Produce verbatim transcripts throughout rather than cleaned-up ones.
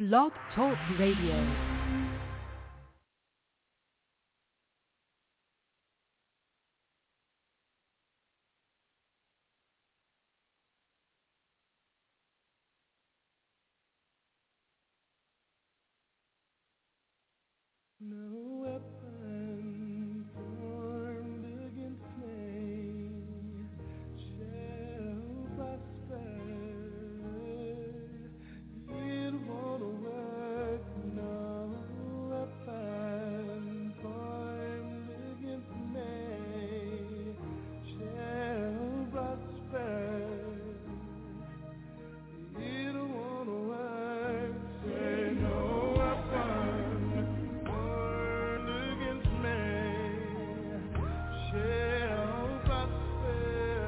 Blog Talk Radio. No weapon formed against me shall prosper. It won't work. No weapon formed against me shall prosper. It won't work. Say no weapon formed against me shall prosper.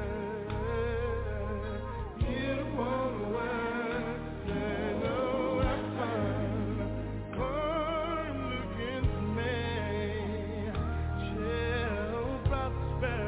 It won't work. Say no weapon formed against me shall prosper.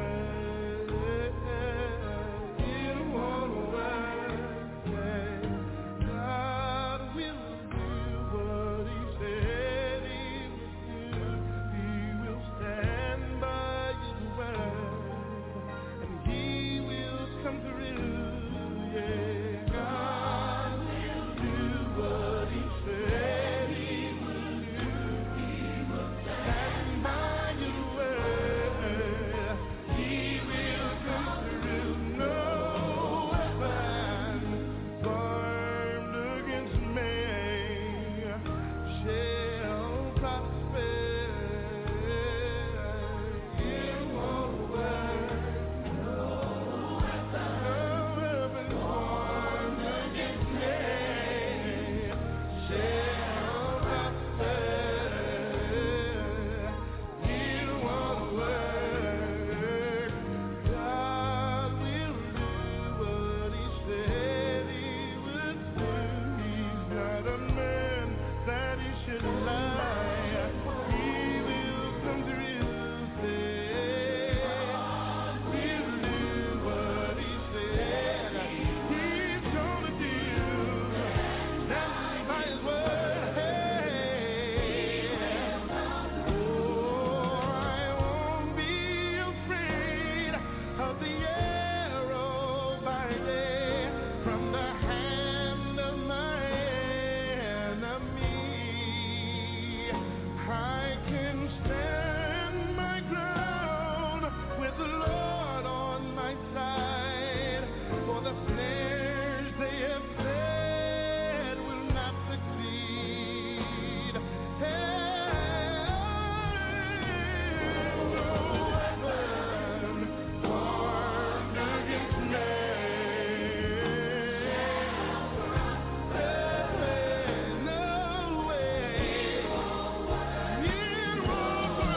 It won't work. Say God will do what He said He would do. He will stand by His word, and He will come through. Yeah, God will do what He said He would do. He will stand by His word. He will come through. No weapon formed against me shall prosper. It won't work. No weapon formed against me shall prosper. It won't work. God will do what He said He would do. He's not a man that He should lie. He will come through. Say, He'll do what He said He's gonna do. Stand by His word. Hey. Oh, I won't be afraid of the arrow by day from the hand of my enemy. I can stand my ground with the Lord on my side, for the snares they have set will not succeed. Hey, no weapon formed against me. Hey, no way. It won't work.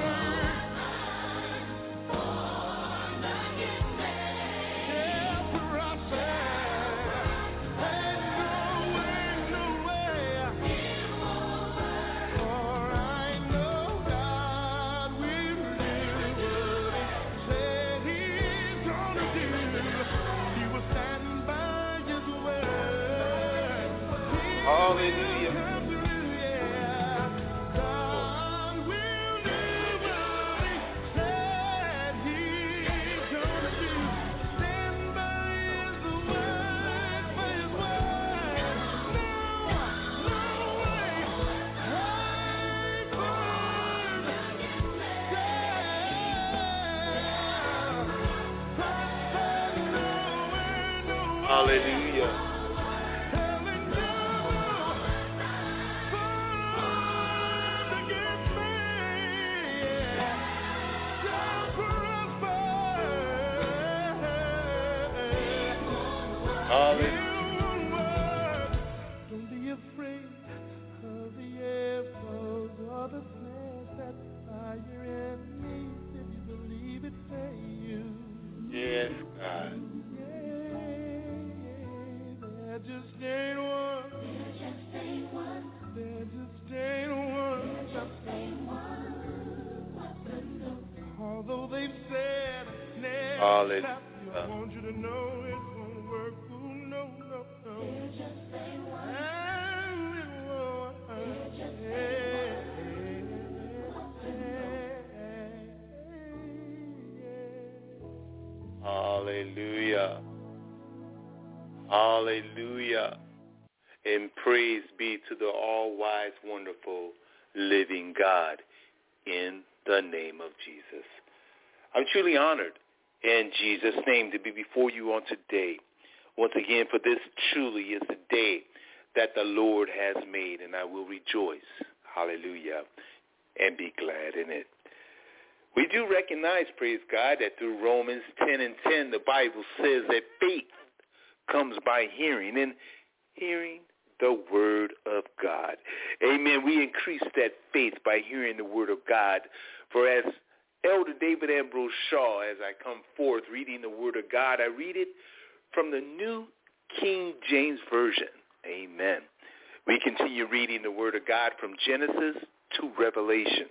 Shall prosper. Hey, no way, no way. For I know God will do what He said He's gonna do. He will stand by His word. He Hallelujah. will come through, yeah. God will do what He said He's gonna do. Stand by His word, by His word. No, no way. I burn. Hallelujah. Hallelujah. Don't be afraid of the arrows or the snares that fire at me. If you believe it, say you. Yes, God. There just ain't one. There just ain't one. There just ain't one. There just ain't one. Although they've said never Hallelujah. stop, I want you to know it won't work. Ooh, no, no, no. And it won't Hallelujah. Hallelujah. And praise be to the all-wise, wonderful, living God in the name of Jesus. I'm truly honored in Jesus' name to be before you on today. Once again, for this truly is the day that the Lord has made, and I will rejoice, hallelujah, and be glad in it. We do recognize, praise God, that through Romans ten and ten, the Bible says that faith comes by hearing, and hearing the word of God. Amen. We increase that faith by hearing the word of God. For as Elder David Ambrose Shaw, as I come forth reading the word of God, I read it from the New King James Version. Amen. We continue reading the word of God from Genesis to Revelation.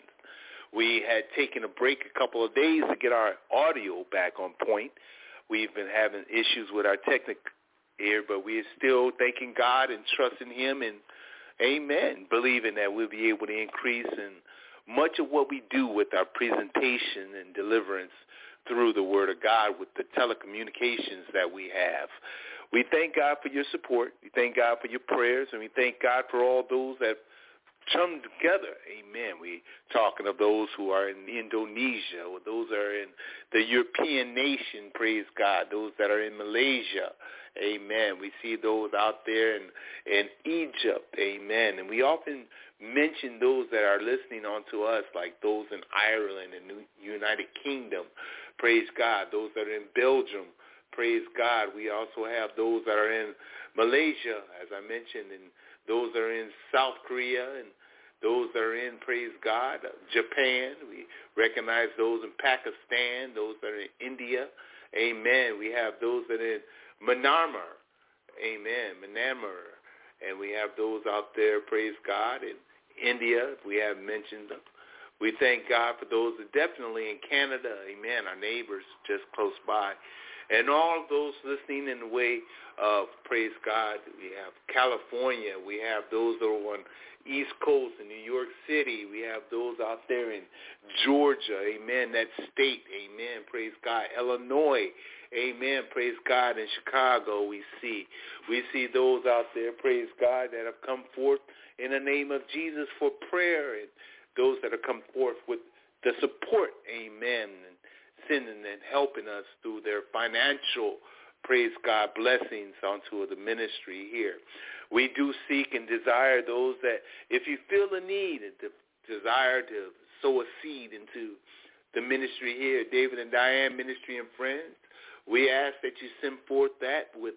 We had taken a break a couple of days to get our audio back on point. We've been having issues with our technical here, but we are still thanking God and trusting him and, amen, believing that we'll be able to increase in much of what we do with our presentation and deliverance through the word of God with the telecommunications that we have. We thank God for your support. We thank God for your prayers, and we thank God for all those that come together. Amen. We talking of those who are in Indonesia, or those that are in the European nation, praise God, those that are in Malaysia. Amen. We see those out there in, in Egypt. Amen. And we often mention those that are listening on to us, like those in Ireland and the United Kingdom. Praise God. Those that are in Belgium. Praise God. We also have those that are in Malaysia, as I mentioned, and those that are in South Korea, and those that are in, praise God, Japan. We recognize those in Pakistan, those that are in India. Amen. We have those that are in Myanmar. Amen. Myanmar. And we have those out there, praise God, in India. We have mentioned them. We thank God for those that definitely in Canada. Amen. Our neighbors just close by. And all of those listening in the way of, praise God, we have California. We have those that are on East Coast in New York City. We have those out there in Georgia. Amen. That state. Amen. Praise God. Illinois. Amen. Praise God. In Chicago we see. We see those out there, praise God, that have come forth in the name of Jesus for prayer, and those that have come forth with the support. Amen. And sending and helping us through their financial, praise God, blessings onto the ministry here. We do seek and desire those that, if you feel the need and the desire to sow a seed into the ministry here, David and Diane Ministry and Friends, we ask that you send forth that with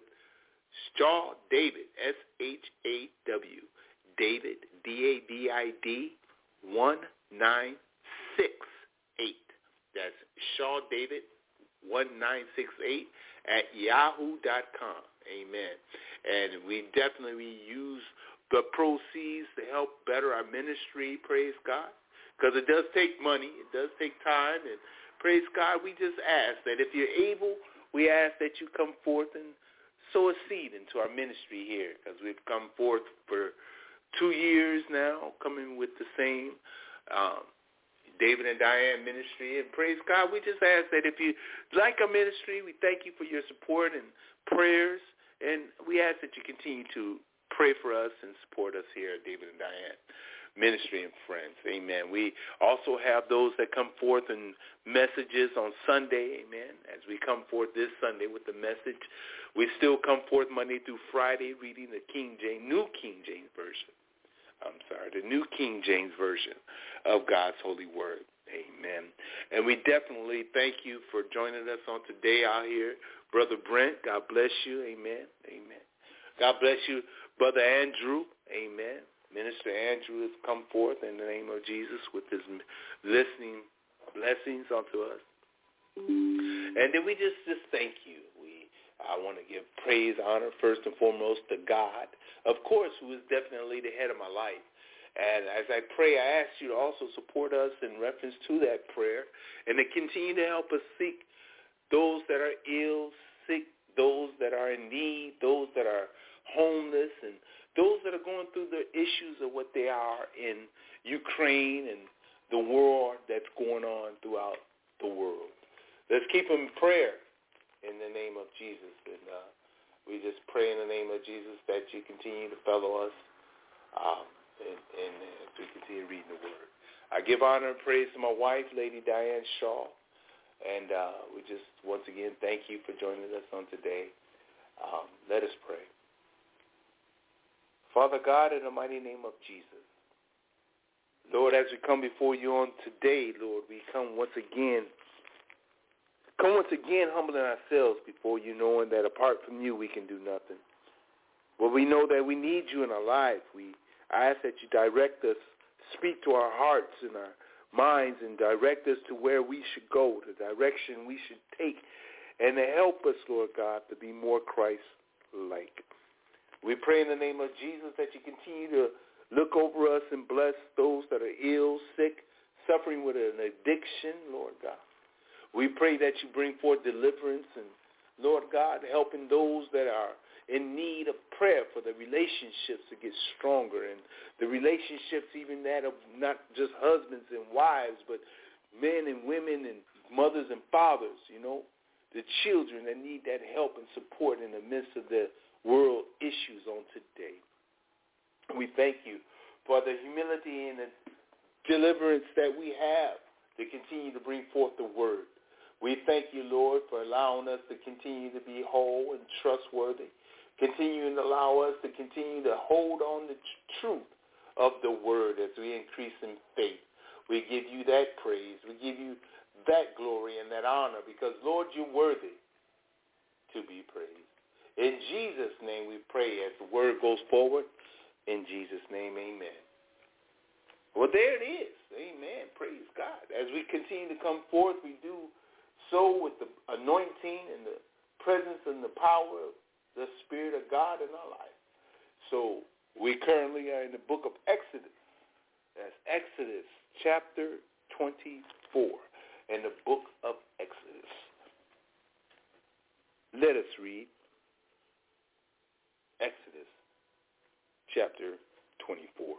Shaw David, S H A W, David, D A D I D, one nine six eight. That's Shaw David, one nine six eight at yahoo dot com. Amen. And we definitely use the proceeds to help better our ministry, praise God, because it does take money. It does take time. And praise God, we just ask that if you're able, we ask that you come forth and sow a seed into our ministry here, because we've come forth for two years now, coming with the same um, David and Diane Ministry. And praise God, we just ask that if you like our ministry, we thank you for your support and prayers, and we ask that you continue to pray for us and support us here at David and Diane Ministry and Friends. Amen. We also have those that come forth in messages on Sunday. Amen. As we come forth this Sunday with the message, we still come forth Monday through Friday reading the King James, New King James Version. I'm sorry, the New King James Version of God's holy word. Amen. And we definitely thank you for joining us on today out here. Brother Brent, God bless you. Amen. Amen. God bless you, Brother Andrew. Amen. Minister Andrew has come forth in the name of Jesus with his listening blessings unto us. And then we just, just thank you. We I want to give praise, honor, first and foremost to God, of course, who is definitely the head of my life. And as I pray, I ask you to also support us in reference to that prayer and to continue to help us seek those that are ill, sick, those that are in need, those that are homeless, and those that are going through the issues of what they are in Ukraine and the war that's going on throughout the world. Let's keep them in prayer. in the name of Jesus. And uh, we just pray in the name of Jesus that you continue to fellow us um, and, and as we continue reading the Word. I give honor and praise to my wife, Lady Diane Shaw. And uh, we just, once again, thank you for joining us on today. Um, let us pray. Father God, in the mighty name of Jesus, Lord, as we come before you on today, Lord, we come once again, come once again humbling ourselves before you, knowing that apart from you, we can do nothing. But we know that we need you in our life. We I ask that you direct us, speak to our hearts and our minds, and direct us to where we should go, the direction we should take, and to help us, Lord God, to be more Christ-like. We pray in the name of Jesus that you continue to look over us and bless those that are ill, sick, suffering with an addiction, Lord God. We pray that you bring forth deliverance and, Lord God, helping those that are in need of prayer for the relationships to get stronger, and the relationships even that of not just husbands and wives, but men and women and mothers and fathers, you know, the children that need that help and support in the midst of the world issues on today. We thank you for the humility and the deliverance that we have to continue to bring forth the word. We thank you, Lord, for allowing us to continue to be whole and trustworthy, continuing to allow us to continue to hold on the truth of the word as we increase in faith. We give you that praise. We give you that glory and that honor because, Lord, you're worthy to be praised. In Jesus' name we pray as the word goes forward. In Jesus' name, amen. Well, there it is. Amen. Praise God. As we continue to come forth, we do so with the anointing and the presence and the power of the Spirit of God in our life. So we currently are in the book of Exodus. That's Exodus chapter twenty-four in the book of Exodus. Let us read Exodus chapter twenty-four.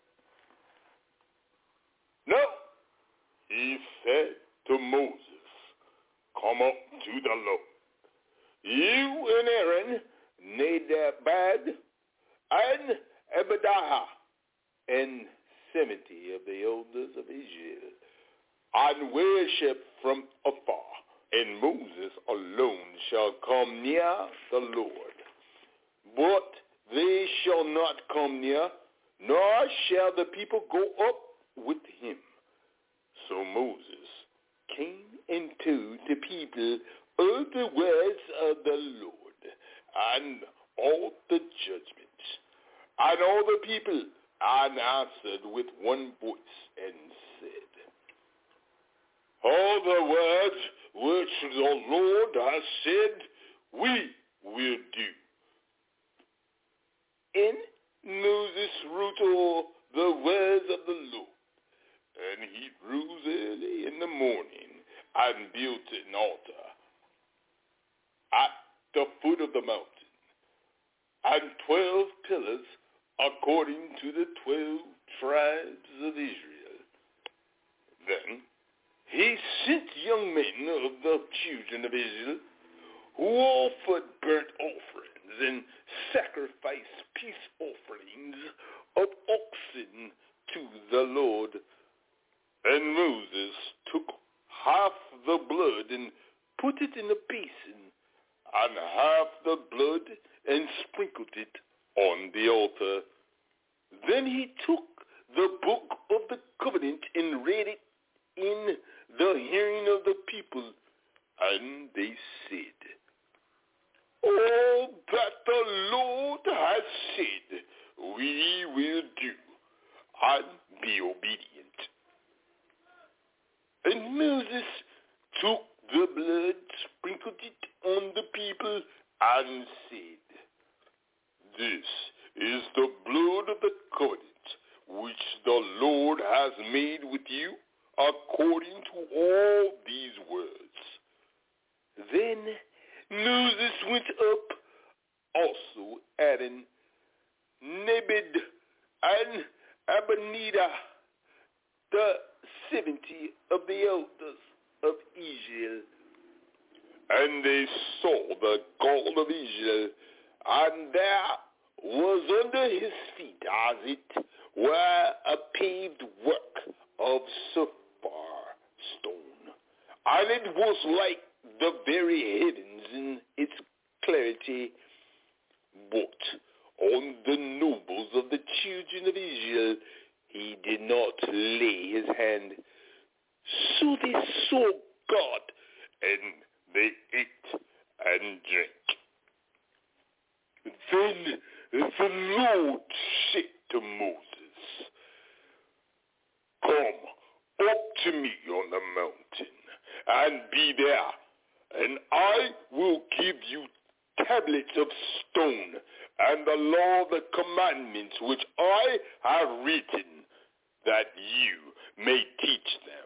Now he said to Moses, come up to the Lord, you and Aaron, Nadab and Abidiah, and seventy of the elders of Israel, and worship from afar, and Moses alone shall come near the Lord. But they shall not come near, nor shall the people go up with him. So Moses came into the people all the words of the Lord, and all the judgments, and all the people and answered with one voice and said, all the words which the Lord has said, we will do. And Moses wrote all the words of the Lord, and he rose early in the morning and built an altar at the foot of the mountain, and twelve pillars according to the twelve tribes of Israel. Then he sent young men of the children of Israel, who offered burnt offerings and sacrificed peace offerings of oxen to the Lord. And Moses took half the blood and put it in a basin, and half the blood and sprinkled it on the altar. Then he took the book of the covenant and read it in the hearing of the people, and they said, all that the Lord has said we will do, and be obedient. And Moses took the blood, sprinkled it on the people, and said, this is the blood of the covenant which the Lord has made with you according to all these words. Then Moses went up, also adding Nadab and Abidiah, the seventy of the elders of Israel, And they saw the God of Israel, and there was under his feet, as it were, a paved work of sapphire stone. And it was like the very heavens in its clarity, but on the nobles of the children of Israel he did not lay his hand. So they saw God, and they ate and drank. Then the Lord said to Moses, "Come up to me on the mountain, and be there, and I will give you tablets of stone, and the law of the commandments which I have written, that you may teach them."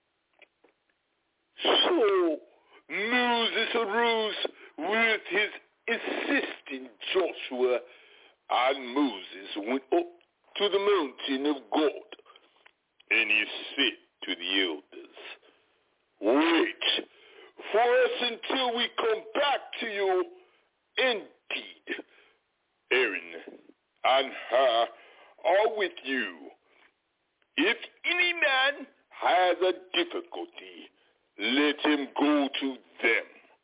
So Moses arose with his assistant Joshua, and Moses went up to the mountain of God, and he said to the elders, "Wait for us until we come back to you. Indeed, Aaron and Hur are with you. If any man has a difficulty, let him go to them."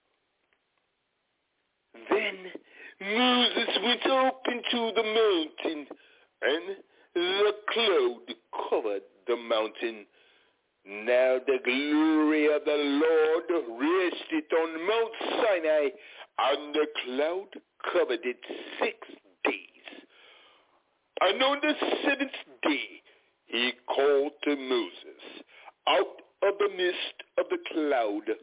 Then Moses went up into the mountain, and the cloud covered the mountain. Now the glory of the Lord rested on Mount Sinai, and the cloud covered it six days. And on the seventh day he called to Moses out of the midst of the cloud.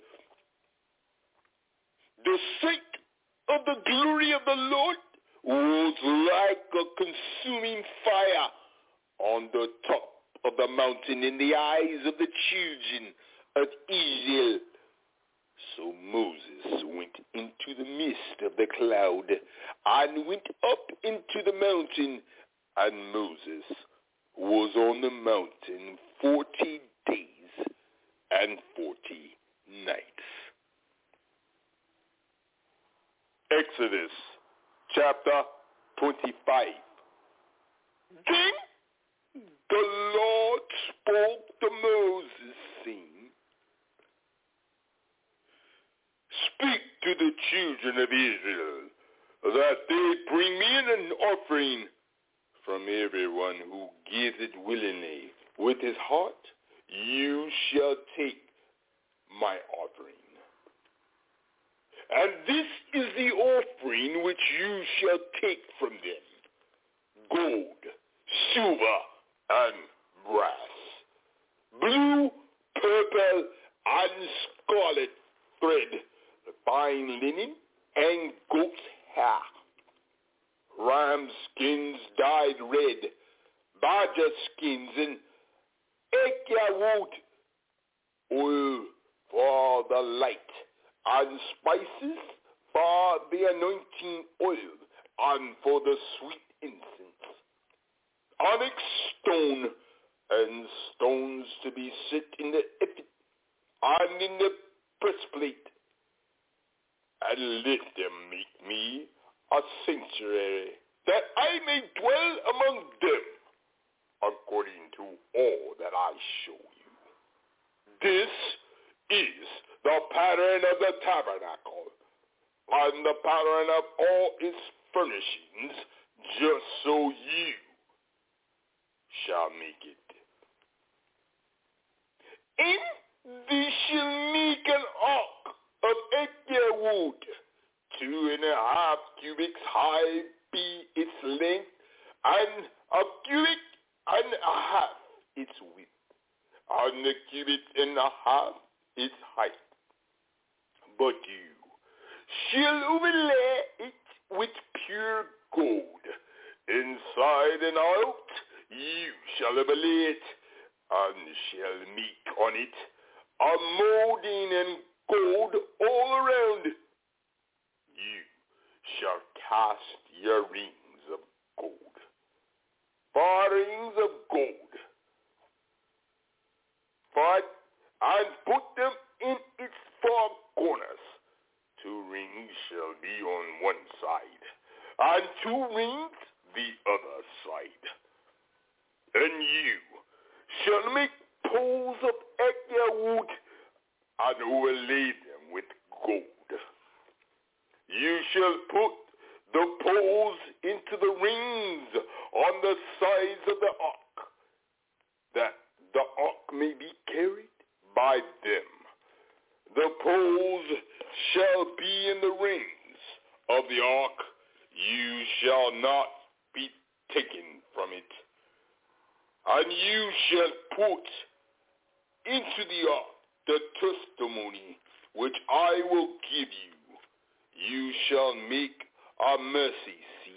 The sight of the glory of the Lord was like a consuming fire on the top of the mountain in the eyes of the children of Israel. So Moses went into the midst of the cloud and went up into the mountain, and Moses was on the mountain forty days and forty nights. Exodus chapter twenty-five. Then the Lord spoke to Moses, saying, "Speak to the children of Israel, that they bring me in an offering from everyone who gives it willingly. With his heart you shall take my offering. And this is the offering which you shall take from them: gold, silver, and brass, blue, purple, and scarlet thread, fine linen, and goat's hair, ram skins dyed red, badger skins, and acacia wood, oil for the light, and spices for the anointing oil, and for the sweet incense, onyx stone, and stones to be set in the ephod and in the breastplate. And let them make me a sanctuary, that I may dwell among them, according to all that I show you. This is the pattern of the tabernacle, and the pattern of all its furnishings, just so you shall make it. And they shall make an ark of acacia wood, two and a half cubits high be its length, and a cubit and a half its width, and a cubit and a half its height. But you shall overlay it with pure gold, inside and out. You shall overlay it, and shall make on it a molding in gold all around. You shall cast your rings of gold, four rings of gold, for it, and put them in its four corners, two rings the other side. And you shall make poles of acacia wood and overlay them with gold. You shall put the poles into the rings on the sides of the ark, that the ark may be carried by them. The poles shall be in the rings of the ark. You shall not be taken from it. And you shall put into the ark the testimony which I will give you. You shall make a mercy seat.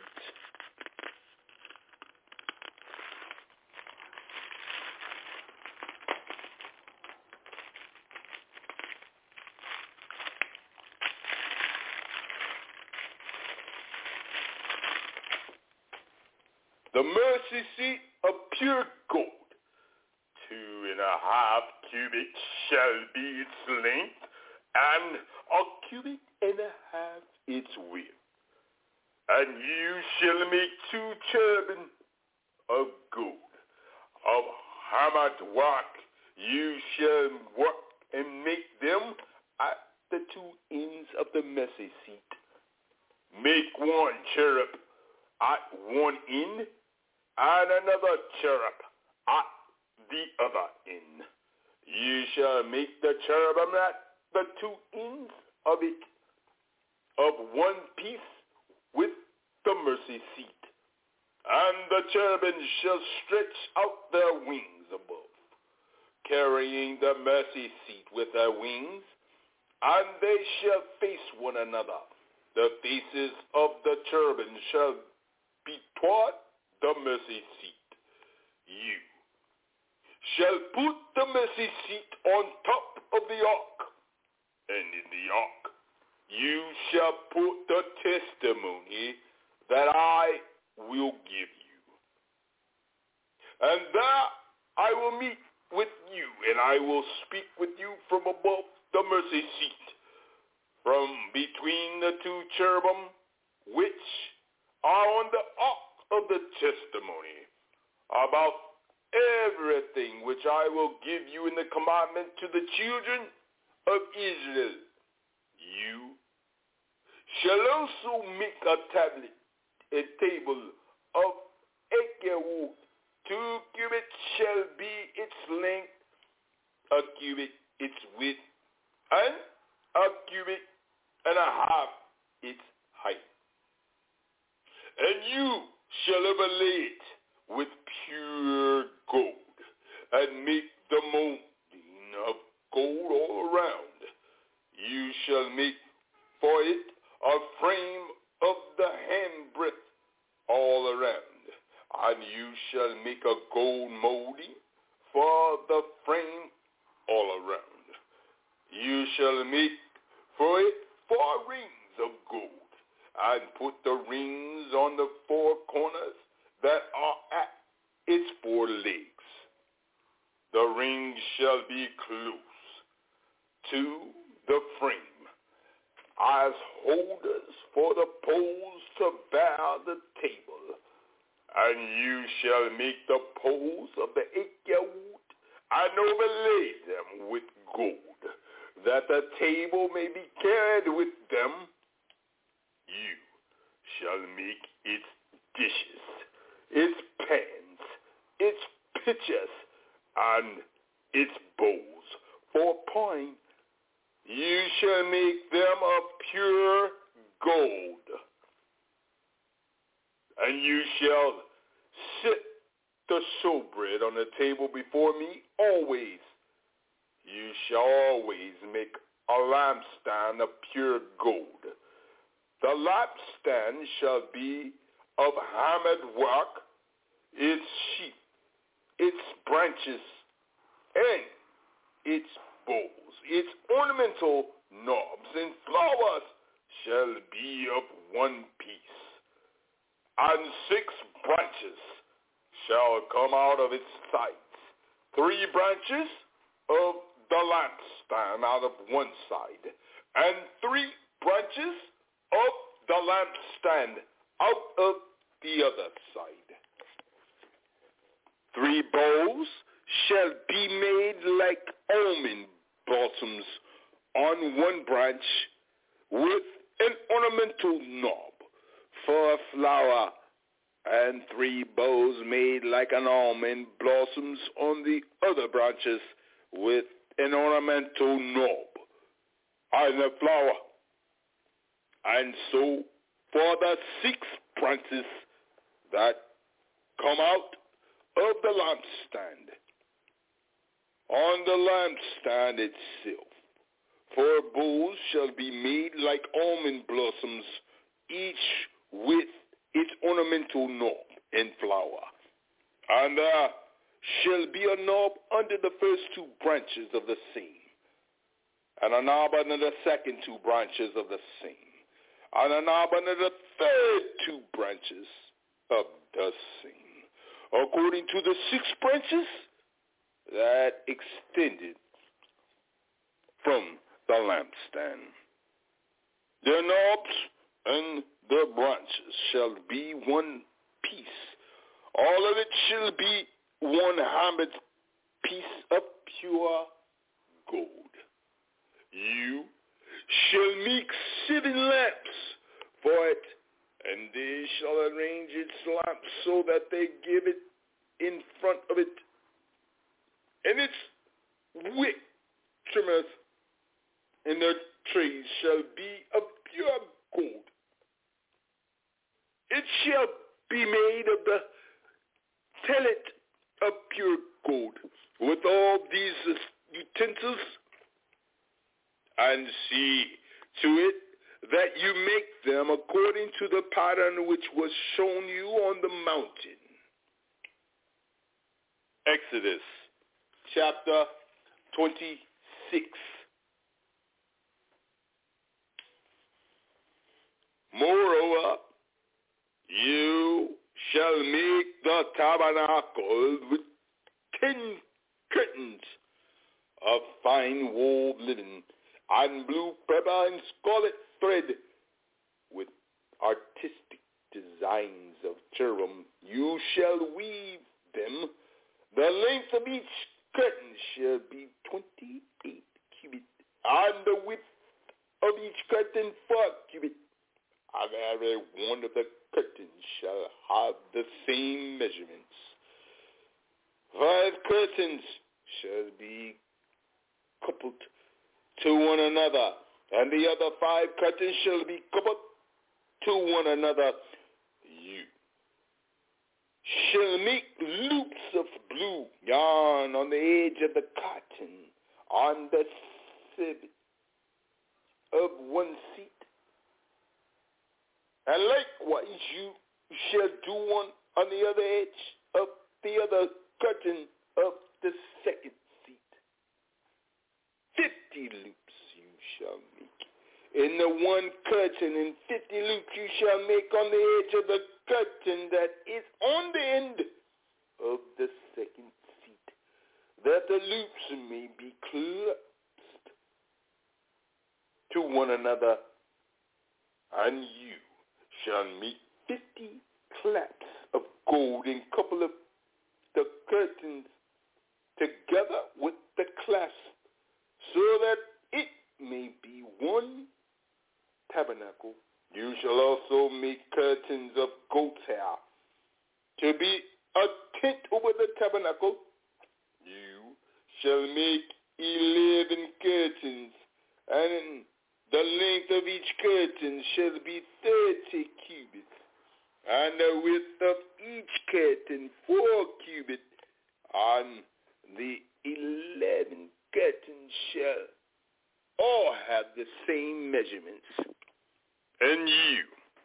The mercy seat of pure gold, two and a half cubits shall be its length, and a cubit and a half its width. And you shall make two cherubim of gold, of hammered work. You shall work and make them at the two ends of the mercy seat. Make one cherub at one end, and another cherub at the other end. You shall make the cherubim at the two ends of it, of one piece with the mercy seat. And the cherubim shall stretch out their wings above, carrying the mercy seat with their wings, and they shall face one another. The faces of the cherubim shall be toward the mercy seat. You shall put the mercy seat on top of the ark, and in the ark you shall put the testimony that I will give you. And there I will meet with you, and I will speak with you from above the mercy seat, from between the two cherubim which are on the ark of the testimony, about everything which I will give you in the commandment to the children of Israel. You shall also make a tablet, a table of acacia wood. Two cubits shall be its length, a cubit its width, and a cubit and a half its height. And you shall overlay it with pure gold, and make the molding of gold all around. You shall make for it a frame of the handbreadth all around, and you shall make a gold molding for the frame all around. You shall make for it four rings of gold, and put the rings on the four corners that are at its four legs. The rings shall be close to the frame, as holders for the poles to bear the table. And you shall make the poles of the acacia wood, and overlay them with gold, that the table may be carried with them. You shall make its dishes, its pans, its pitchers, and its bowls for pouring. You shall make them of pure gold. And you shall sit the showbread on the table before me always. You shall always make a lampstand of pure gold. The lampstand shall be of hammered work, its sheath, its branches, and its bowls, its ornamental knobs and flowers shall be of one piece. And six branches shall come out of its sides, three branches of the lampstand out of one side, and three branches of the lampstand out of the other side. Three bowls shall be made like almond blossoms on one branch, with an ornamental knob for a flower, and three bows made like an almond blossoms on the other branches, with an ornamental knob and a flower. And so for the six branches that come out of the lampstand. On the lampstand itself, four bowls shall be made like almond blossoms, each with its ornamental knob and flower. And there shall be a knob under the first two branches of the same, and a knob under the second two branches of the same, and a knob under the third two branches of the same, according to the six branches that extended from the lampstand. Their knobs and their branches shall be one piece. All of it shall be one hundred piece of pure gold. You shall make seven lamps for it, and they shall arrange its lamps so that they give it in front of it, and its wick trimmers and their trays shall be of pure gold. It shall be made of the talent of pure gold, with all these utensils, and see to it that you make them according to the pattern which was shown you on the mountain. Exodus chapter twenty-six. Moreover, you shall make the tabernacle with ten curtains of fine wool linen, and blue purple and scarlet thread, with artistic designs of cherubim. You shall weave them. The length of each curtain shall be twenty-eight cubits, and the width of each curtain four cubits. And every one of the curtains shall have the same measurements. Five curtains shall be coupled to one another, and the other five curtains shall be coupled to one another. You shall make loops of blue yarn on the edge of the curtain, on the side of one seat. And likewise you shall do one on the other edge of the other curtain of the second seat. Fifty loops you shall make in the one curtain, and fifty loops you shall make on the edge of the curtain that is on the end of the second seat, that the loops may be clasped to one another. And you shall make fifty claps of gold and couple of the curtains together with the clasp, so that it may be one tabernacle. You shall also make curtains of goat's hair to be a tent over the tabernacle. You shall make eleven curtains, and the length of each curtain shall be thirty cubits, and the width of each curtain four cubits, and the eleven curtains shall all have the same measurements. And you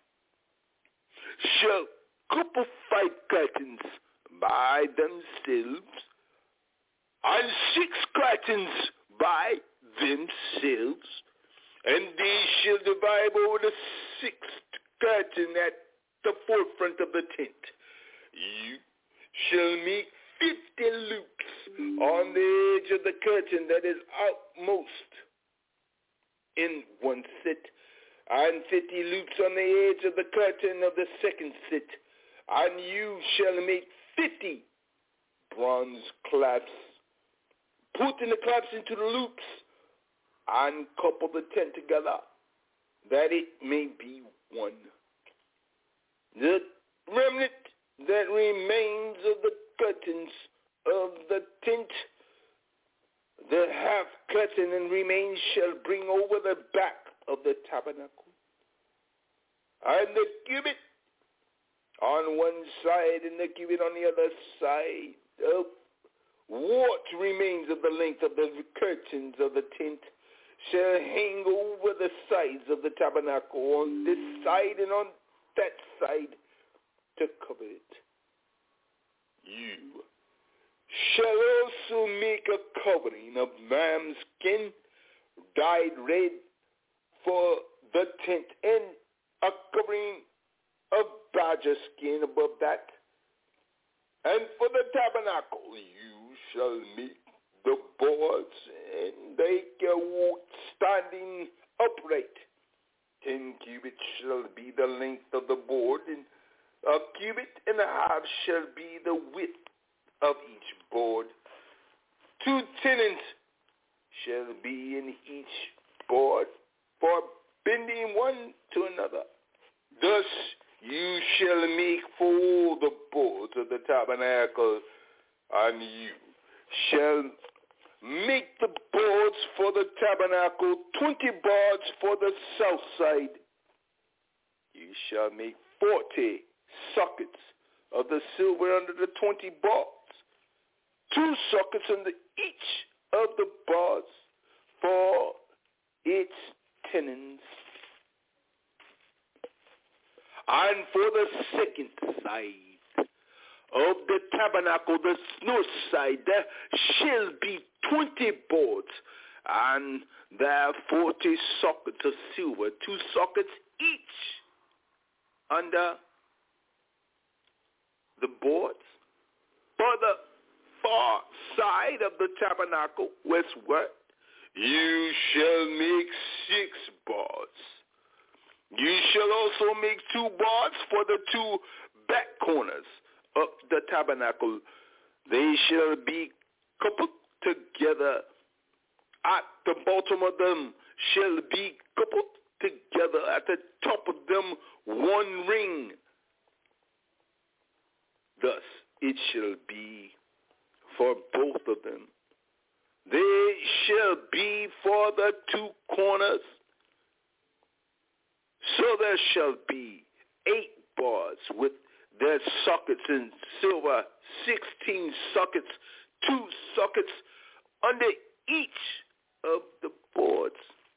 shall couple five curtains by themselves, and six curtains by themselves, and they shall divide over the sixth curtain at the forefront of the tent. You shall make fifty loops on the edge of the curtain that is outmost in one set, and fifty loops on the edge of the curtain of the second set. And you shall make fifty bronze clasps. Put in the clasps into the loops and couple the tent together, that it may be one. The remnant that remains of the curtains of the tent, the half curtain and remains shall bring over the back of the tabernacle. And the cubit on one side and the cubit on the other side of what remains of the length of the curtains of the tent shall hang over the sides of the tabernacle on this side and on that side to cover it. You shall also make a covering of ram skin dyed red for the tent, and a covering of badger skin above that. And for the tabernacle you shall make the boards and they are standing upright. Ten cubits shall be the length of the board, and a cubit and a half shall be the width of each board. Two tenons shall be in each board for bending one to another. Thus you shall make for all the boards of the tabernacle, and you shall make the boards for the tabernacle, twenty boards for the south side. You shall make forty sockets of the silver under the twenty boards, two sockets under each of the boards for its tenons. And for the second side of the tabernacle, the north side, there shall be twenty boards, and there are forty sockets of silver, two sockets each under the boards. For the far side of the tabernacle, westward, you shall make six boards. You shall also make two boards for the two back corners of the tabernacle. They shall be coupled together. At the bottom of them shall be coupled together. At the top of them one ring. Thus it shall be for both of them. They shall be for the two corners. So there shall be eight boards with their sockets in silver, sixteen sockets, two sockets under each of the boards.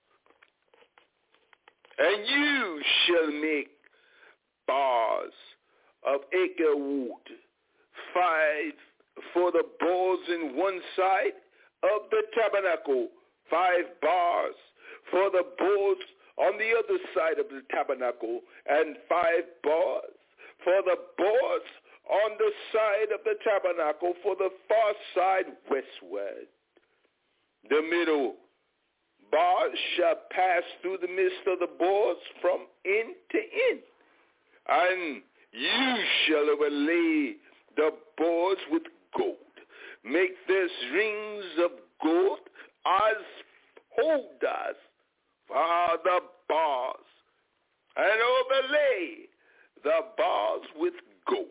And you shall make bars of acre wood, five for the boards in one side of the tabernacle, five bars for the boards on the other side of the tabernacle, and five bars for the boards on the side of the tabernacle for the far side westward. The middle bars shall pass through the midst of the boards from end to end, and you shall overlay the boards with gold. Make their rings of gold as holders for the bars, and overlay the bars with gold.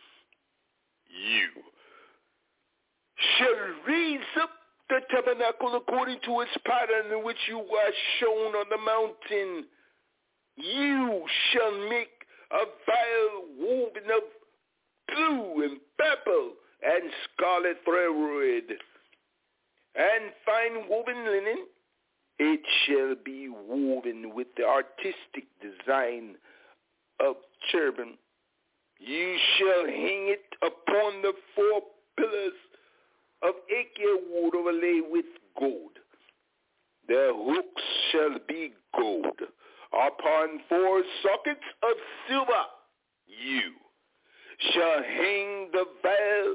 You shall raise up the tabernacle according to its pattern in which you were shown on the mountain. You shall make a veil woven of blue and purple and scarlet thread, and fine woven linen. It shall be woven with the artistic design of cherubim. You shall hang it upon the four pillars of acacia wood overlaid with gold. Their hooks shall be gold. Upon four sockets of silver you shall hang the veil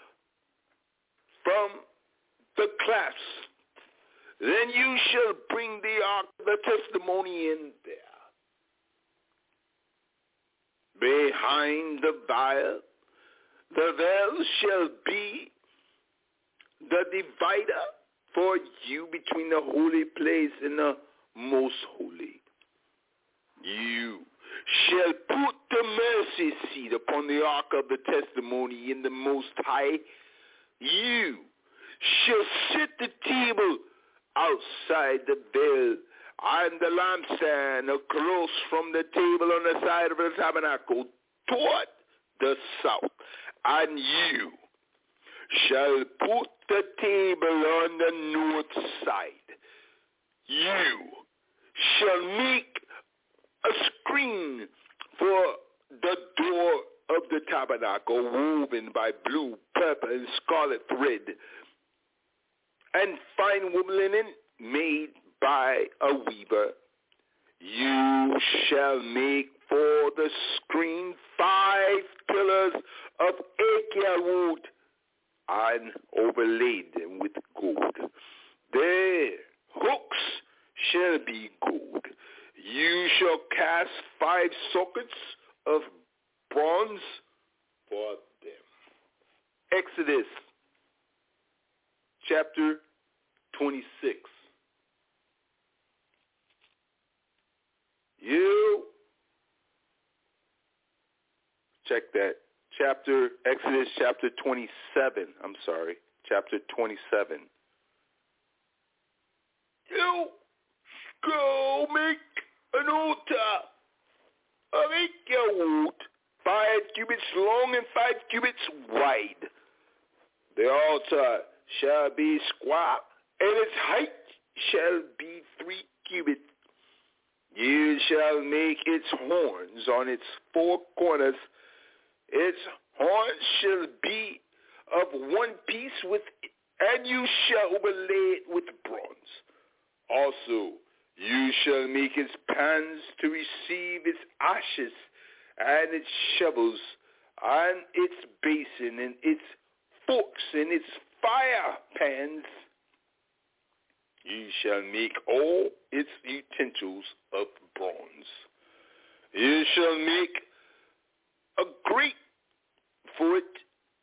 from the clasps. Then you shall bring the ark of the testimony in there. behind the veil. The veil shall be the divider for you between the holy place and the most holy. You shall put the mercy seat upon the ark of the testimony in the Most High. You shall set the table outside the veil and the lampstand across from the table on the side of the tabernacle toward the south. And you shall put the table on the north side. You shall make a screen for the door of the tabernacle woven by blue, purple, and scarlet thread, and fine woven linen made by a weaver. You shall make for the screen five pillars of acacia wood and overlaid them with gold. Their hooks shall be gold. You shall cast five sockets of bronze for them. Exodus chapter twenty-six. You check that. Chapter Exodus chapter twenty-seven. I'm sorry. Chapter twenty-seven. You go make an altar of acacia wood, five cubits long and five cubits wide. The altar shall be square, and its height shall be three cubits. You shall make its horns on its four corners. Its horns shall be of one piece with it, and you shall overlay it with bronze. Also, you shall make its pans to receive its ashes, and its shovels, and its basin, and its forks, and its fire pans. You shall make all its utensils of bronze. You shall make a grate for it,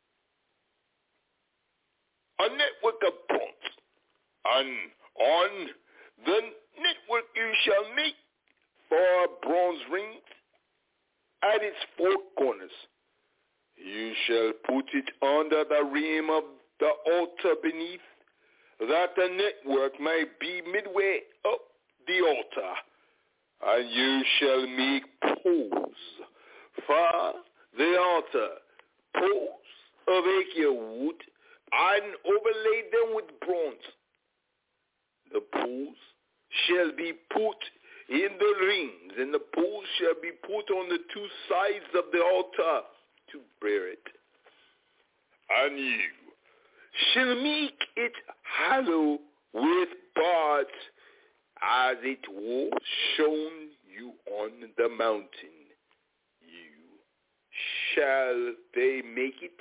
a network of bronze, and on the network you shall make four bronze rings at its four corners. You shall put it under the rim of the altar beneath, that the network may be midway up the altar. And you shall make poles for the altar, poles of acacia wood, and overlay them with bronze. The poles shall be put in the rings, and the poles shall be put on the two sides of the altar to bear it. And you shall make it hollow with bars, as it was shown you on the mountain. You shall they make it.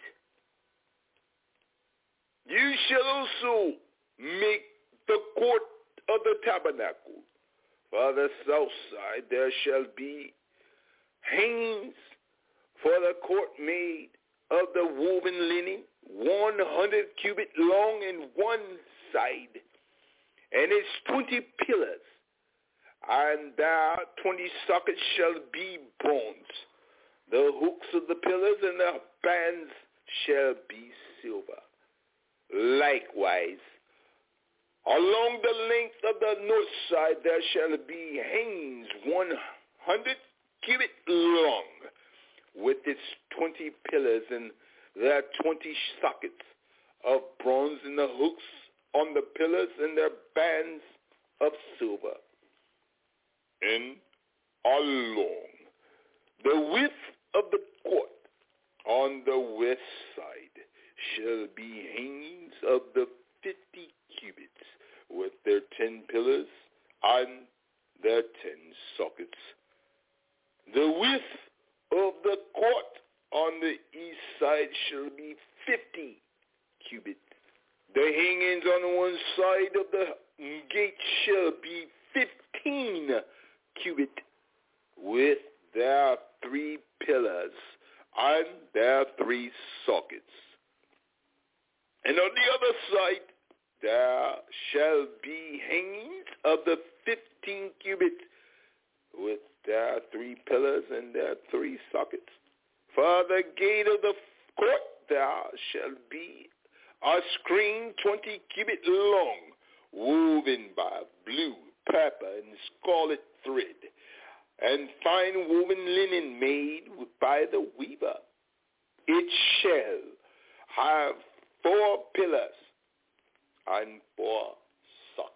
You shall also make the court of the tabernacle. For the south side there shall be hangings for the court made of the woven linen, one hundred cubit long in one side, and its twenty pillars, and there twenty sockets shall be bronze. The hooks of the pillars and the bands shall be silver. Likewise, along the length of the north side there shall be hangings one hundred cubit long, with its twenty pillars and their twenty sockets of bronze, and the hooks on the pillars and their bands of silver. And along the width of the court on the west side shall be hangings of the fifty cubits, with their ten pillars and their ten sockets. The width of the court on the east side shall be fifty cubits. The hangings on one side of the gate shall be fifteen cubits, with their three pillars and their three sockets. And on the other side there shall be hangings of the fifteen cubits with their three pillars and their three sockets. For the gate of the court there shall be a screen twenty cubits long, woven by blue, purple, and scarlet thread, and fine woven linen made by the weaver. It shall have four pillars and four sockets.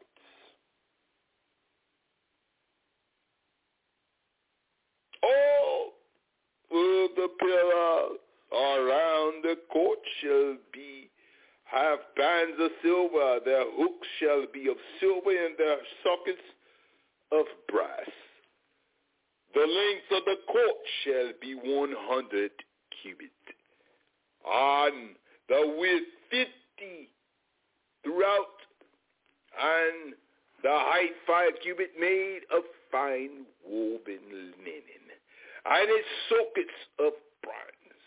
All of the pillars around the court shall be have bands of silver. Their hooks shall be of silver, and their sockets of brass. The length of the court shall be one hundred cubits, and the width fifty throughout, and the height five cubits, made of fine woven linen, and its sockets of bronze.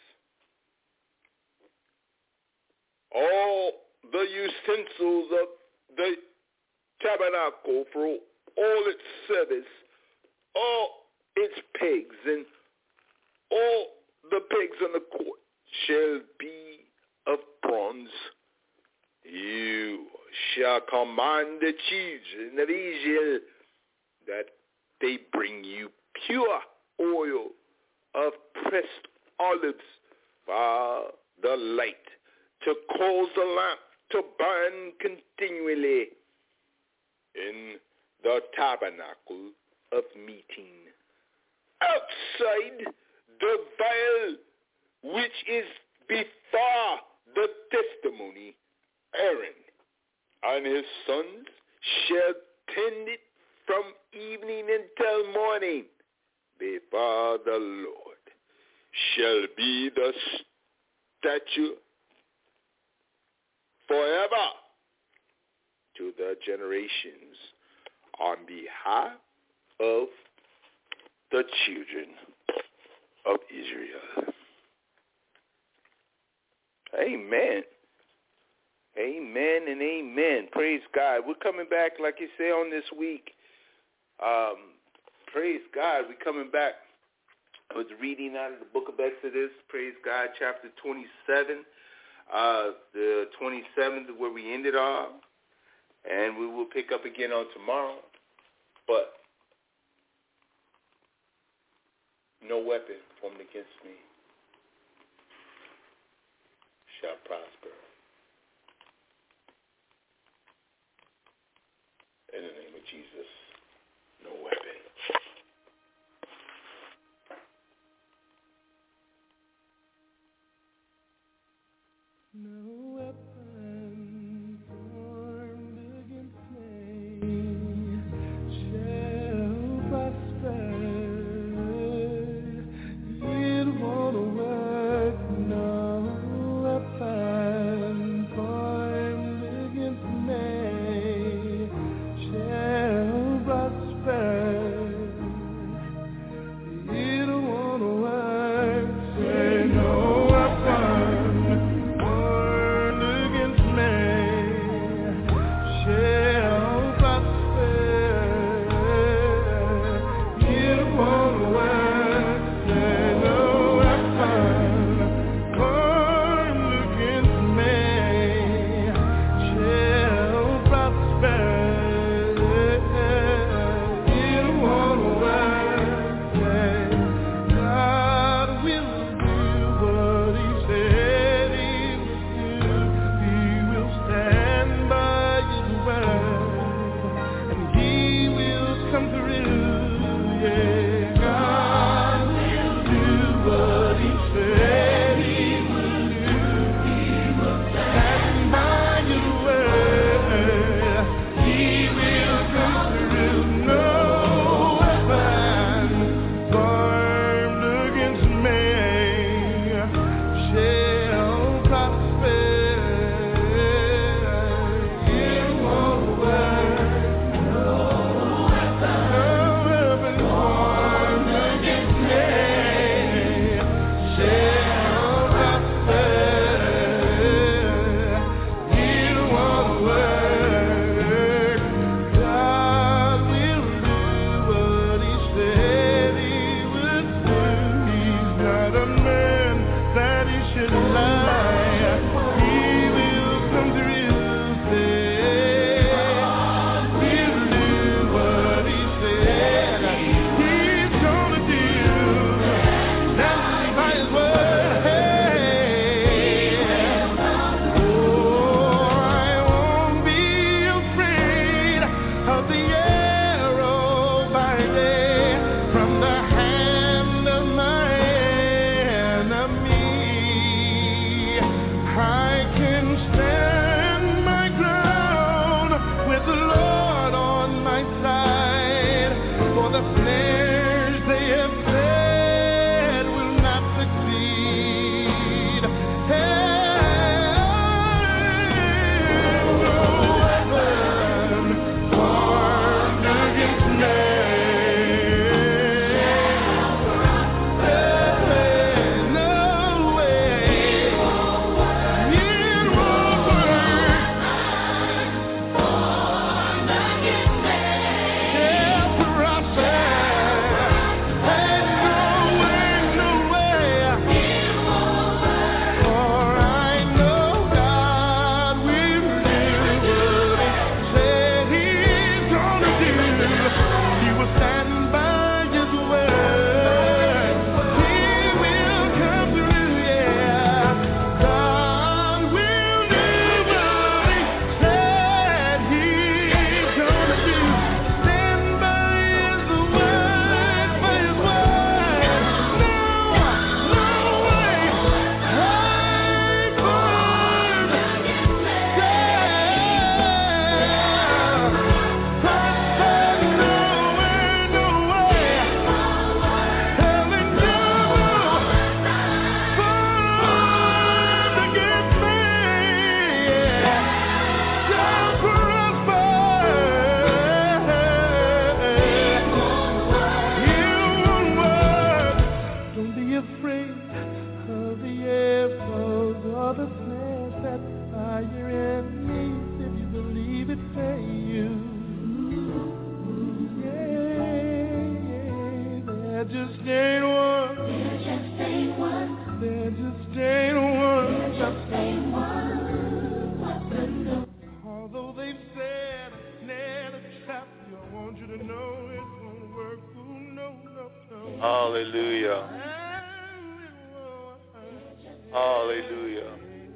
All the utensils of the tabernacle for all its service, all its pegs, and all the pegs on the court shall be of bronze. You shall command the children of Israel that they bring you pure oil of pressed olives for the light, to cause the lamp to burn continually in the tabernacle of meeting. Outside the veil which is before the testimony, Aaron and his sons shall tend it from evening until morning before the Lord, shall be the statue forever to the generations, on behalf of the children of Israel. Amen. Amen and amen. Praise God. We're coming back, like you say, on this week. Um, praise God. We're coming back. I was reading out of the book of Exodus, praise God, chapter twenty-seven. Uh, the twenty-seventh is where we ended off. And we will pick up again on tomorrow. But no weapon formed against me shall prosper. In the name of Jesus, no weapon. No weapon formed against me shall prosper. It won't work. No weapon formed against me shall Hallelujah. Hallelujah.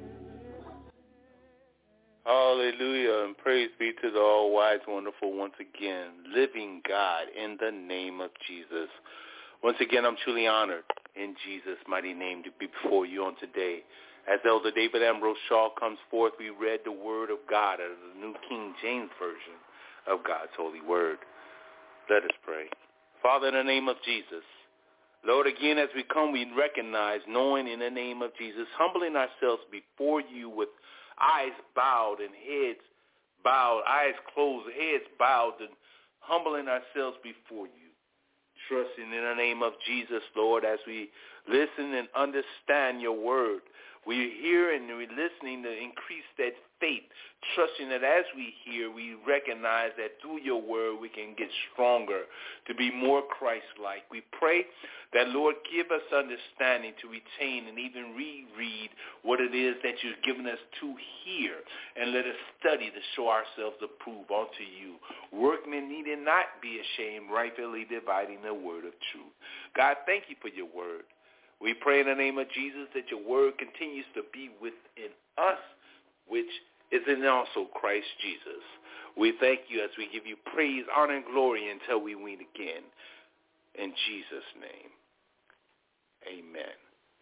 Hallelujah. And praise be to the all-wise, wonderful, once again, living God in the name of Jesus. Once again, I'm truly honored in Jesus' mighty name to be before you on today. As Elder David Ambrose Shaw comes forth, we read the word of God out of the New King James Version of God's holy word. Let us pray. Father, in the name of Jesus, Lord, again, as we come, we recognize, knowing in the name of Jesus, humbling ourselves before you with eyes bowed and heads bowed, eyes closed, heads bowed, and humbling ourselves before you. Trusting in the name of Jesus, Lord, as we listen and understand your word. We hear and we're listening to increase that faith, trusting that as we hear, we recognize that through your word we can get stronger, to be more Christ-like. We pray that, Lord, give us understanding to retain and even reread what it is that you've given us to hear, and let us study to show ourselves approved unto you. Workmen needed not be ashamed, rightfully dividing the word of truth. God, thank you for your word. We pray in the name of Jesus that your word continues to be within us, which is in also Christ Jesus. We thank you as we give you praise, honor, and glory until we meet again. In Jesus' name, amen.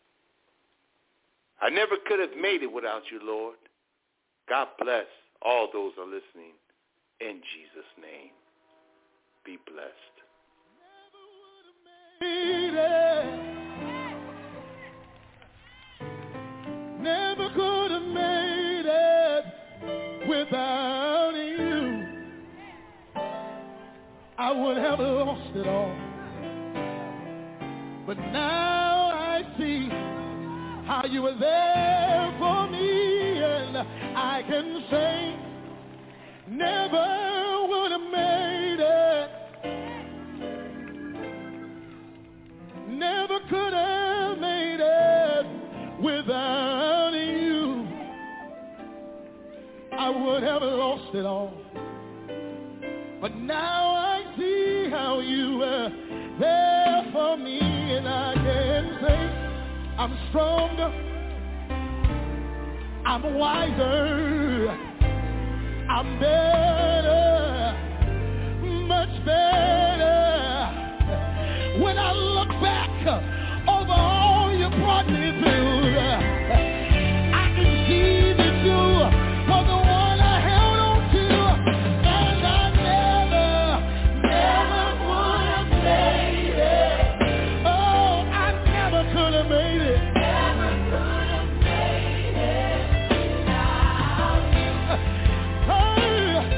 I never could have made it without you, Lord. God bless all those who are listening. In Jesus' name, be blessed. Never could have made it without you. I would have lost it all. But now I see how you were there for me, and I can say, never would have made it. Never could have made it without you. I would have lost it all. But now I see how you were there for me, and I can say I'm stronger, I'm wiser, I'm better, much better. When I look back over all you brought me through, I can see that you were the one I held on to, and I never, never would have made it. Oh, I never could have made it. Never could have made it without you. Oh,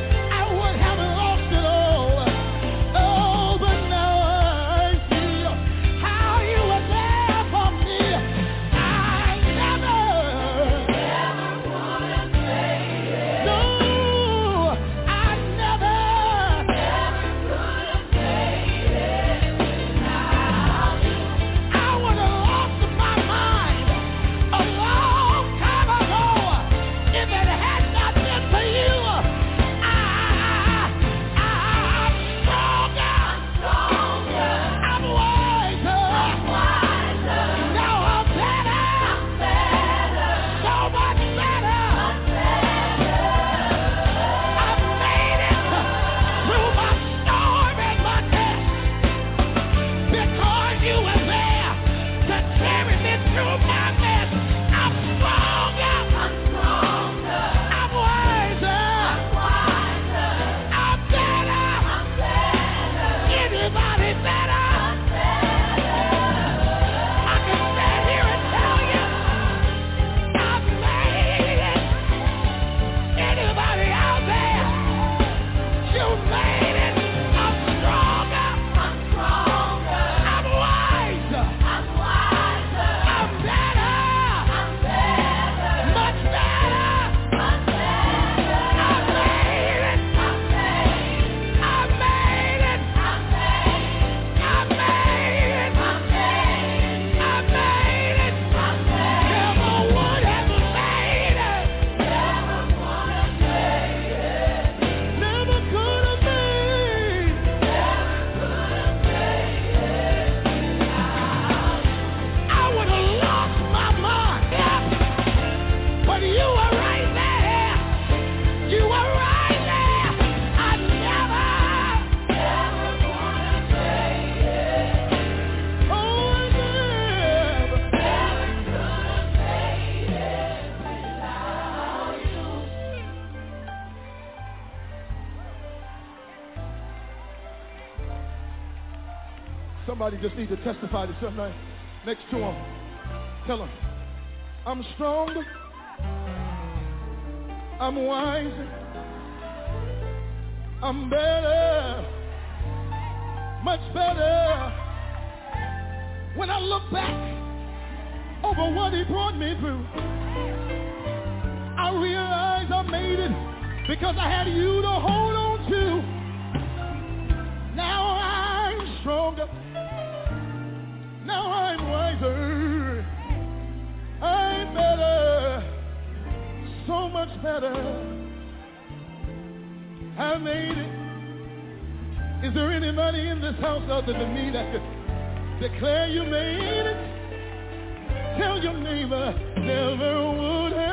Somebody just need to testify to somebody next to him. Tell him, I'm stronger. I'm wiser. I'm better. Much better. When I look back over what he brought me through, I realize I made it because I had you to hold on to. Now I'm stronger. Now I'm wiser. I'm better. So much better. I made it. Is there anybody in this house other than me that could declare you made it? Tell your neighbor, never would have.